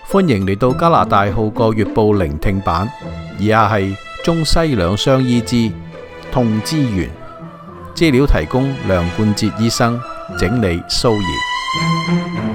歡迎嚟到加拿大《號角月報》聆聽版，以下係中西兩相醫之痛之源。資料提供梁冠哲醫生，整理蘇怡。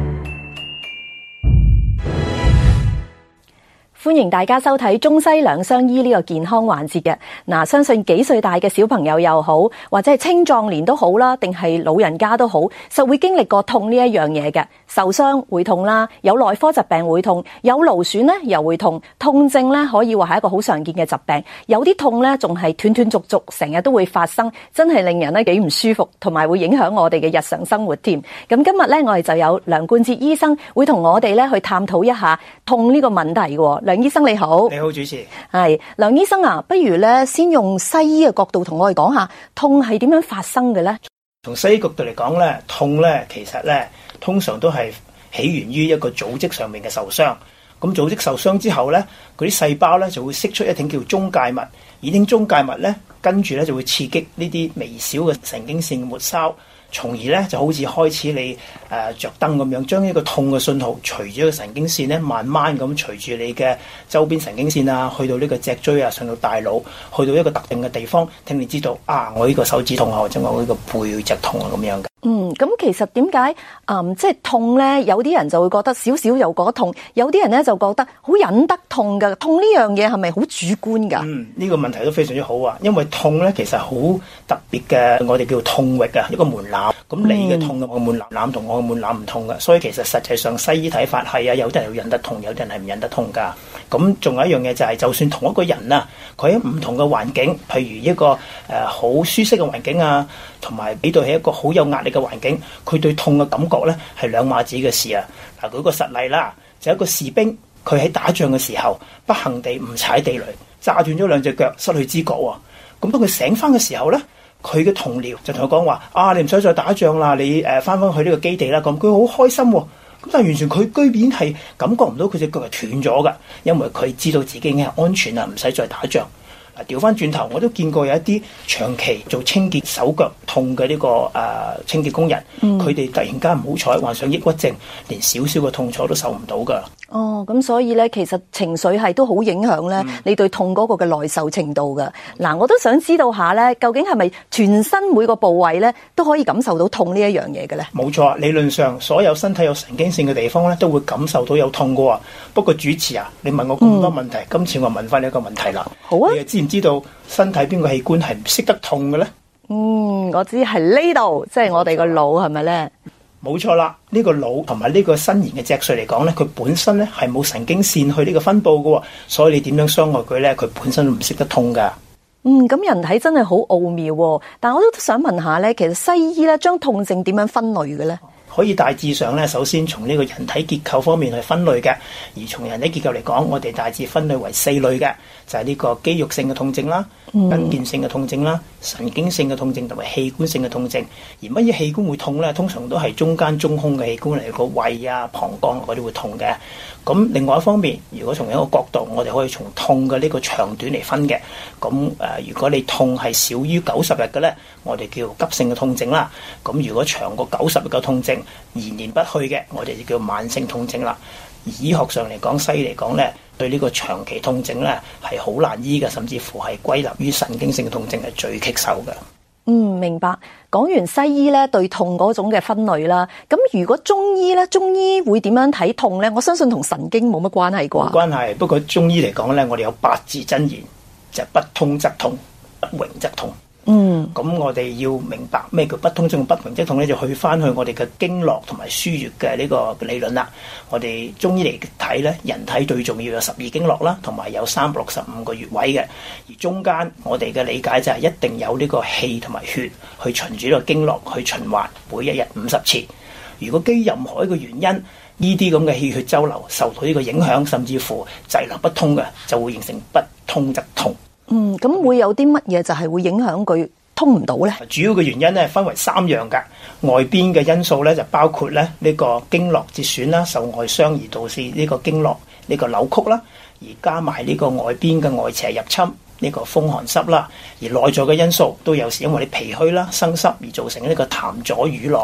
歡迎大家收睇中西兩相醫呢個健康環節嘅。嗱，相信幾歲大嘅小朋友又好，或者係青壯年都好啦，定係老人家都好，實會經歷過痛呢一樣嘢嘅。受傷會痛啦，有內科疾病會痛，有勞損咧又會痛。痛症咧可以話係一個好常見嘅疾病，有啲痛咧仲係斷斷續續，成日都會發生，真係令人咧幾唔舒服，同埋會影響我哋嘅日常生活添。咁今日咧我哋就有梁冠哲醫生會同我哋咧去探討一下痛呢個問題嘅。梁醫生你好。 你好，主持。 係梁醫生啊，不如咧先用西醫嘅角度同我哋講下痛係點樣發生嘅咧？ 從西醫角度嚟講咧，痛咧其實咧通常都係起源於一個組織上面嘅受傷。咁組織受傷之後咧，嗰啲細胞咧就會釋出一種叫中介物，而啲中介物咧跟住咧就會刺激呢啲微小嘅神經線嘅末梢，從而咧就好似開始你着燈咁樣，將呢個痛嘅信號隨住個神經線咧，慢慢咁隨住你嘅周邊神經線啊，去到呢個脊椎啊，上到大腦，去到一個特定嘅地方，聽你知道啊，我呢個手指痛啊，或者我呢個背脊痛啊咁樣嘅。 咁其實點解即係痛咧？有啲人就會覺得少少又覺得痛，有啲人咧就覺得好忍得痛㗎。痛呢樣嘢係咪好主觀㗎？ 呢個問題都非常之好啊！因為痛咧其實好特別嘅，我哋叫痛域啊，一個門檻。咁你嘅痛嘅門檻同我嘅門檻唔同㗎，所以其實實際上西醫睇法係啊，有啲人會忍得痛，有啲人係唔忍得痛㗎。咁仲有一樣嘢就係，就算同一個人啊，佢喺唔同嘅環境，譬如一個好舒適嘅環境啊，同埋比對起一個好有壓力嘅環境，佢對痛嘅感覺咧係兩碼子嘅事啊！嗱，舉個實例啦，就一個士兵，佢喺打仗嘅時候，不幸地唔踩地雷，炸斷咗兩隻腳，失去知覺喎。咁當佢醒翻嘅時候咧，佢嘅同僚就同佢講話：啊，你唔使再打仗啦，你翻返去呢個基地啦。咁佢好開心喎。咁但係完全佢居然係感覺唔到佢隻腳係斷咗㗎，因為佢知道自己已經係安全啦，唔使再打仗。調翻轉頭，我都見過有一啲長期做清潔手腳痛嘅呢個清潔工人，佢哋突然間唔好彩患上抑鬱症，連少少嘅痛楚都受唔到㗎。 哦，咁所以咧，其實情緒係都好影響咧，你對痛嗰個嘅耐受程度㗎。嗱，我都想知道下咧，究竟係咪全身每個部位咧都可以感受到痛呢一樣嘢嘅咧？ 冇錯，理論上所有身體有神經線嘅地方咧，都會感受到有痛㗎喎。不過主持啊，你問我咁多問題，今次我問翻你一個問題啦。 好啊。 你知唔知道身體邊個器官係唔識得痛嘅咧？ 我知係呢度，即係我哋個腦係咪咧？ 冇錯啦，呢個腦同埋呢個伸延嘅脊髓嚟講咧，佢本身咧係冇神經線去呢個分佈嘅，所以你點樣傷害佢咧，佢本身都唔識得痛噶。 咁人體真係好奧妙喎，但我都想問下咧，其實西醫咧將痛症點樣分類嘅咧？ 可以大致上咧，首先從呢個人體結構方面去分類嘅。而從人體結構嚟講，我哋大致分類為4類嘅，就係呢個肌肉性嘅痛症啦、筋腱性嘅痛症啦、神經性嘅痛症同埋器官性嘅痛症。而乜嘢器官會痛咧？通常都係中間中空嘅器官嚟，個胃啊、膀胱嗰啲會痛嘅。咁另外一方面，如果從一個角度，我哋可以從痛嘅呢個長短嚟分嘅。咁如果你痛係少於90日嘅咧，我哋叫急性嘅痛症啦。咁如果長過90日嘅痛症，延年不去嘅，我哋就叫慢性痛症啦。而醫學上嚟講，西醫嚟講咧，對呢個長期痛症咧係好難醫嘅，甚至乎係歸納於神經性嘅痛症係最棘手嘅。 明白。講完西醫咧對痛嗰種嘅分類啦，咁如果中醫咧，中醫會點樣睇痛咧？我相信同神經冇乜關係啩？ 冇關係，不過中醫嚟講咧，我哋有8字真言，就係不通則痛，不榮則痛。咁我哋要明白咩叫不通則痛、不榮則痛咧，就去翻去我哋嘅經絡同埋腧穴嘅呢個理論啦。我哋中醫嚟睇咧，人體最重要有12經絡啦，同埋有365個穴位嘅。而中間我哋嘅理解就係一定有呢個氣同埋血去循住呢個經絡去循環，每一日50次。如果基於任何一個原因，呢啲咁嘅氣血周流受到呢個影響，甚至乎滯留不通嘅，就會形成不通則痛。 咁會有啲乜嘢就係會影響佢通唔到咧？ 主要嘅原因咧分為3樣㗎。外邊嘅因素咧就包括咧呢個經絡折損啦，受外傷而導致呢個經絡呢個扭曲啦，而加埋呢個外邊嘅外邪入侵，呢個風寒濕啦，而內在嘅因素都有時因為你脾虛啦、生濕而造成呢個痰阻瘀絡。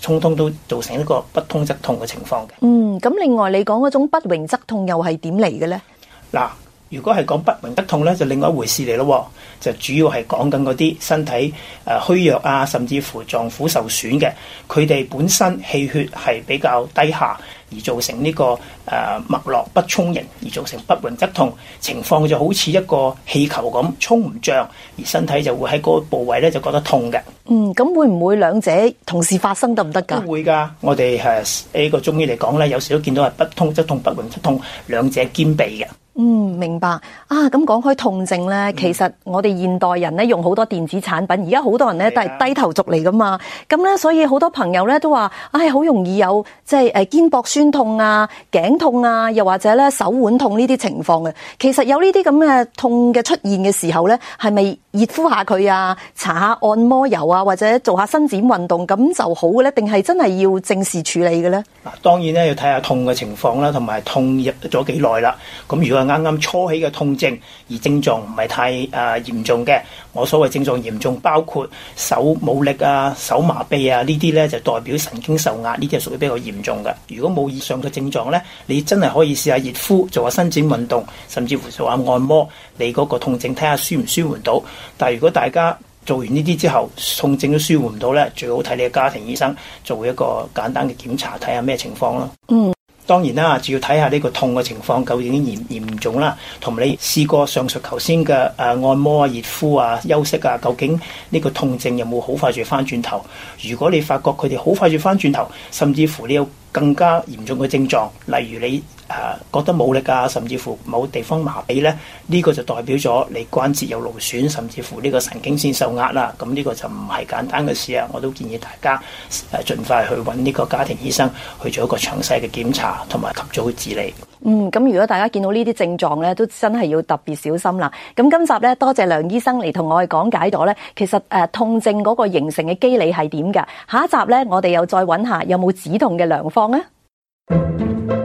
通通都造成一個不通則痛嘅情況嘅。 咁另外你講嗰種不榮則痛又係點嚟嘅咧？ 嗱，如果係講不榮則痛咧，就另外一回事嚟咯，就主要係講緊嗰啲身體虛弱啊，甚至乎臟腑受損嘅，佢哋本身氣血係比較低下，而造成呢個脈絡不充盈，而造成不榮則痛情況，就好似一個氣球咁充唔脹，而身體就會喺嗰個部位咧就覺得痛嘅。 咁會唔會兩者同時發生得唔得㗎？ 都會㗎，我哋呢個中醫嚟講咧，有時都見到係不通則痛、不榮則痛兩者兼備嘅。 明白啊！咁講開痛症咧，其實我哋現代人咧用好多電子產品，而家好多人咧都係低頭族嚟噶嘛。咁咧，所以好多朋友咧都話，好容易有即係肩膊酸痛啊、頸痛啊，又或者咧手腕痛呢啲情況嘅。其實有呢啲咁嘅痛嘅出現嘅時候咧，係咪熱敷下佢啊，搽下按摩油啊，或者做下伸展運動咁就好嘅咧？定係真係要正視處理嘅咧？ 嗱，當然咧要睇下痛嘅情況啦，同埋痛入咗幾耐啦。咁如果係啱啱初起嘅痛症，而症狀唔係太嚴重嘅，我所謂症狀嚴重包括手冇力啊、手麻痹啊呢啲咧，就代表神經受壓，呢啲係屬於比較嚴重嘅。如果冇以上嘅症狀咧，你真係可以試下熱敷，做下伸展運動，甚至乎做下按摩，你嗰個痛症睇下舒唔舒緩到。但係如果大家做完呢啲之後，痛症都舒緩唔到咧，最好睇你嘅家庭醫生做一個簡單嘅檢查，睇下咩情況咯。當然啦，就要睇下呢個痛嘅情況究竟嚴重啦，同埋你試過上述頭先嘅按摩啊、熱敷啊、休息啊，究竟呢個痛症有冇好快就翻轉頭？如果你發覺佢哋好快就翻轉頭，甚至乎你有更加嚴重嘅症狀，例如你覺得冇力啊，甚至乎某地方麻痹咧，呢個就代表咗你關節有勞損，甚至乎呢個神經線受壓啦。咁呢個就唔係簡單嘅事啊！我都建議大家盡快去揾呢個家庭醫生去做一個詳細嘅檢查，同埋及早去治理。 咁如果大家見到呢啲症狀咧，都真係要特別小心啦。咁今集咧，多謝梁醫生嚟同我哋講解咗咧，其實痛症嗰個形成嘅機理係點㗎？下一集咧，我哋又再揾下有冇止痛嘅良方啊！